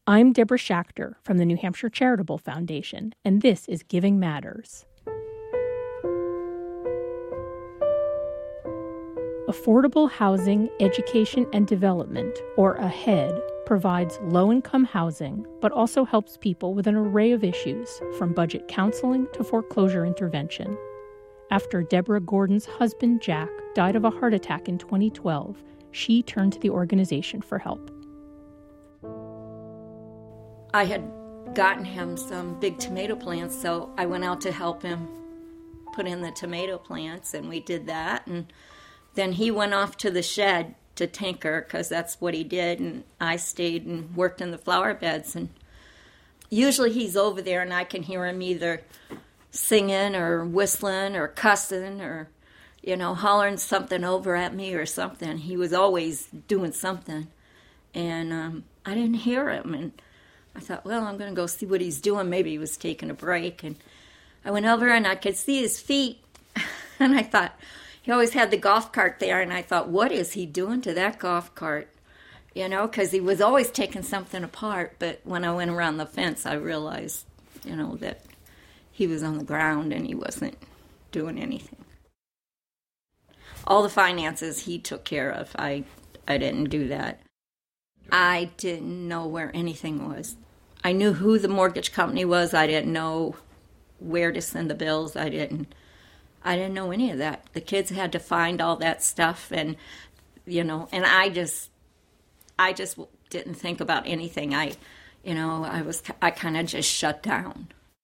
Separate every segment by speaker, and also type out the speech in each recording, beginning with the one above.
Speaker 1: I'm Deborah Schachter from the New Hampshire Charitable Foundation, and this is Giving Matters. Affordable Housing, Education, and Development, or AHEAD, provides low-income housing, but also helps people with an array of issues, from budget counseling to foreclosure intervention. After Deborah Gordon's husband, Jack, died of a heart attack in 2012, she turned to the organization for help.
Speaker 2: I had gotten him some big tomato plants, so I went out to help him put in the tomato plants, and we did that. And then he went off to the shed to tinker, because that's what he did, and I stayed and worked in the flower beds. And usually he's over there, and I can hear him either singing or whistling or cussing or, hollering something over at me or something. He was always doing something, and I didn't hear him, and I thought, well, I'm going to go see what he's doing. Maybe he was taking a break. And I went over and I could see his feet. And I thought, he always had the golf cart there. And I thought, what is he doing to that golf cart? Because he was always taking something apart. But when I went around the fence, I realized, that he was on the ground and he wasn't doing anything. All the finances he took care of. I didn't do that. I didn't know where anything was. I knew who the mortgage company was. I didn't know where to send the bills. I didn't know any of that. The kids had to find all that stuff, and and I just didn't think about anything. I kind of just shut down.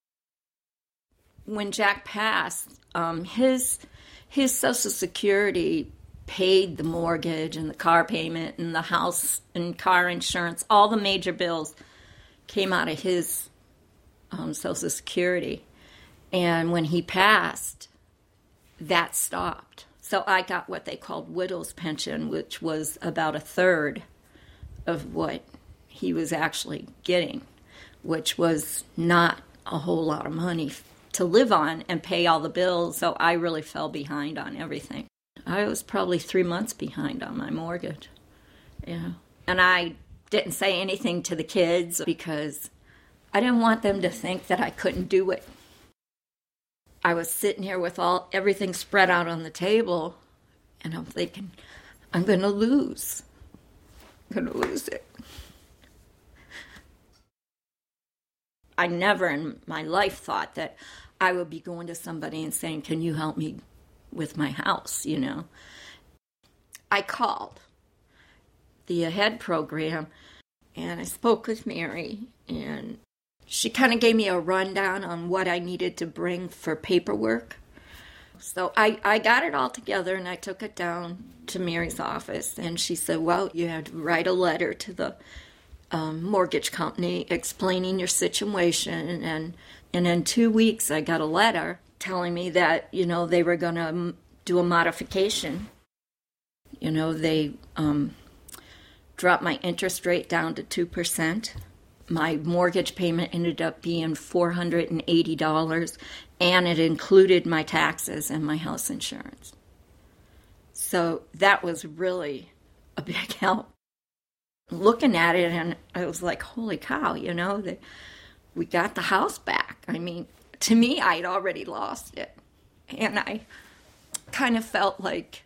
Speaker 2: When Jack passed, his Social Security paid the mortgage and the car payment and the house and car insurance. All the major bills came out of his Social Security. And when he passed, that stopped. So I got what they called widow's pension, which was about a third of what he was actually getting, which was not a whole lot of money to live on and pay all the bills. So I really fell behind on everything. I was probably 3 months behind on my mortgage. And I didn't say anything to the kids because I didn't want them to think that I couldn't do it. I was sitting here with everything spread out on the table, and I'm thinking, I'm going to lose. I'm going to lose it. I never in my life thought that I would be going to somebody and saying, can you help me with my house, I called the AHEAD program, and I spoke with Mary, and she kind of gave me a rundown on what I needed to bring for paperwork. So I got it all together, and I took it down to Mary's office, and she said, well, you have to write a letter to the mortgage company explaining your situation, and in 2 weeks I got a letter telling me that, they were going to do a modification. They dropped my interest rate down to 2%. My mortgage payment ended up being $480, and it included my taxes and my house insurance. So that was really a big help. Looking at it, and I was like, holy cow, we got the house back. I mean, to me, I'd already lost it. And I kind of felt like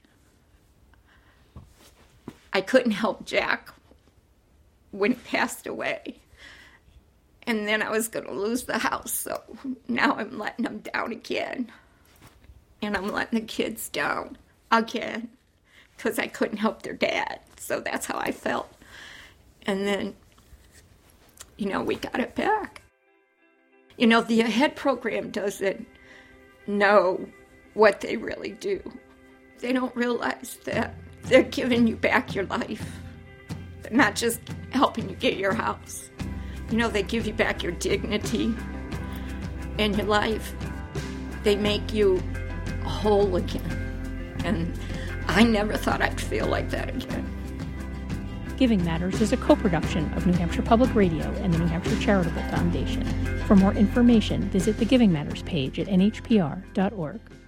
Speaker 2: I couldn't help Jack when he passed away. And then I was going to lose the house. So now I'm letting him down again. And I'm letting the kids down again because I couldn't help their dad. So that's how I felt. And then, we got it back. The AHEAD program doesn't know what they really do. They don't realize that they're giving you back your life. They're not just helping you get your house. They give you back your dignity and your life. They make you whole again. And I never thought I'd feel like that again.
Speaker 1: Giving Matters is a co-production of New Hampshire Public Radio and the New Hampshire Charitable Foundation. For more information, visit the Giving Matters page at nhpr.org.